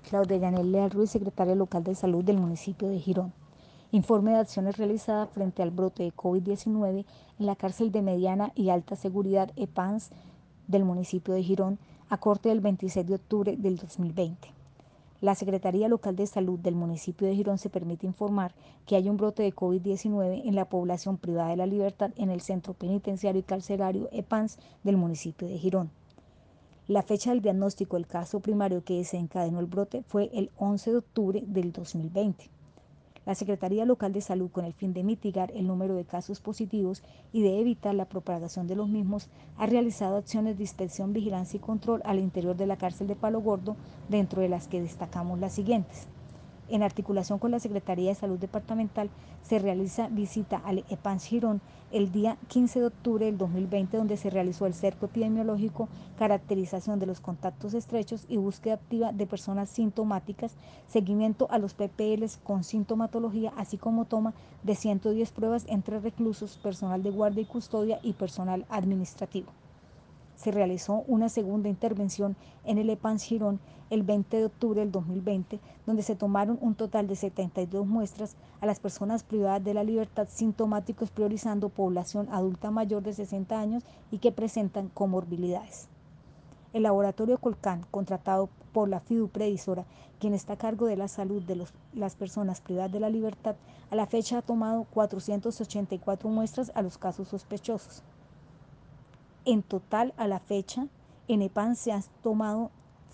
Claudia Yanel Leal Ruiz, secretaria local de salud del municipio de Girón. Informe de acciones realizadas frente al brote de COVID-19 en la cárcel de mediana y alta seguridad EPANS del municipio de Girón a corte del 26 de octubre del 2020. La Secretaría Local de Salud del municipio de Girón se permite informar que hay un brote de COVID-19 en la población privada de la libertad en el centro penitenciario y carcelario EPANS del municipio de Girón. La fecha del diagnóstico del caso primario que desencadenó el brote fue el 11 de octubre del 2020. La Secretaría Local de Salud, con el fin de mitigar el número de casos positivos y de evitar la propagación de los mismos, ha realizado acciones de inspección, vigilancia y control al interior de la cárcel de Palo Gordo, dentro de las que destacamos las siguientes. En articulación con la Secretaría de Salud Departamental, se realiza visita al EPANS Girón el día 15 de octubre del 2020, donde se realizó el cerco epidemiológico, caracterización de los contactos estrechos y búsqueda activa de personas sintomáticas, seguimiento a los PPLs con sintomatología, así como toma de 110 pruebas entre reclusos, personal de guardia y custodia y personal administrativo. Se realizó una segunda intervención en el EPANS Girón el 20 de octubre del 2020, donde se tomaron un total de 72 muestras a las personas privadas de la libertad sintomáticos, priorizando población adulta mayor de 60 años y que presentan comorbilidades. El laboratorio Colcan, contratado por la FIDU Previsora, quien está a cargo de la salud de las personas privadas de la libertad, a la fecha ha tomado 484 muestras a los casos sospechosos. En total, a la fecha, en EPANS se han tomado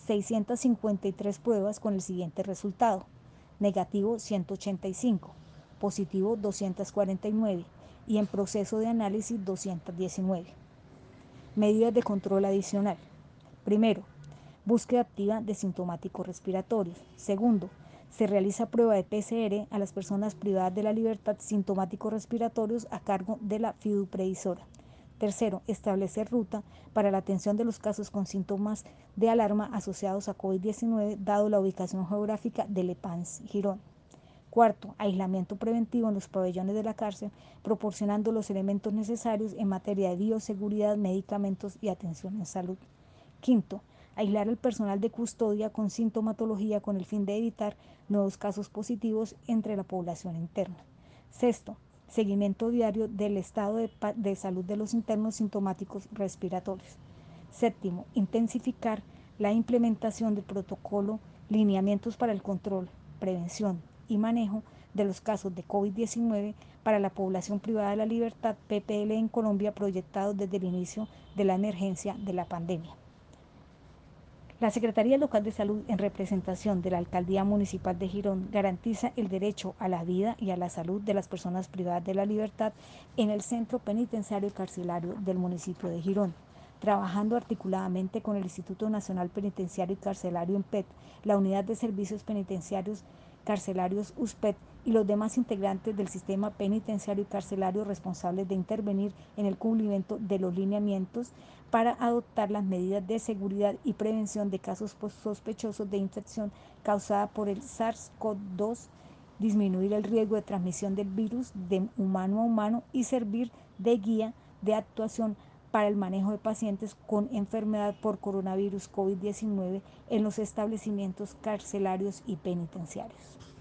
653 pruebas con el siguiente resultado: negativo 185, positivo 249 y en proceso de análisis 219. Medidas de control adicional. Primero, búsqueda activa de sintomáticos respiratorios. Segundo, se realiza prueba de PCR a las personas privadas de la libertad sintomáticos respiratorios a cargo de la FIDU Previsora. Tercero, establecer ruta para la atención de los casos con síntomas de alarma asociados a COVID-19, dado la ubicación geográfica del EPANS Girón. Cuarto, aislamiento preventivo en los pabellones de la cárcel, proporcionando los elementos necesarios en materia de bioseguridad, medicamentos y atención en salud. Quinto, aislar al personal de custodia con sintomatología con el fin de evitar nuevos casos positivos entre la población interna. Sexto, seguimiento diario del estado de salud de los internos sintomáticos respiratorios. Séptimo, intensificar la implementación del protocolo, lineamientos para el control, prevención y manejo de los casos de COVID-19 para la población privada de la libertad, PPL en Colombia, proyectados desde el inicio de la emergencia de la pandemia. La Secretaría Local de Salud, en representación de la Alcaldía Municipal de Girón, garantiza el derecho a la vida y a la salud de las personas privadas de la libertad en el Centro Penitenciario y Carcelario del municipio de Girón, trabajando articuladamente con el Instituto Nacional Penitenciario y Carcelario INPET, la Unidad de Servicios Penitenciarios Carcelarios USPET y los demás integrantes del sistema penitenciario y carcelario responsables de intervenir en el cumplimiento de los lineamientos para adoptar las medidas de seguridad y prevención de casos sospechosos de infección causada por el SARS-CoV-2, disminuir el riesgo de transmisión del virus de humano a humano y servir de guía de actuación para el manejo de pacientes con enfermedad por coronavirus COVID-19 en los establecimientos carcelarios y penitenciarios.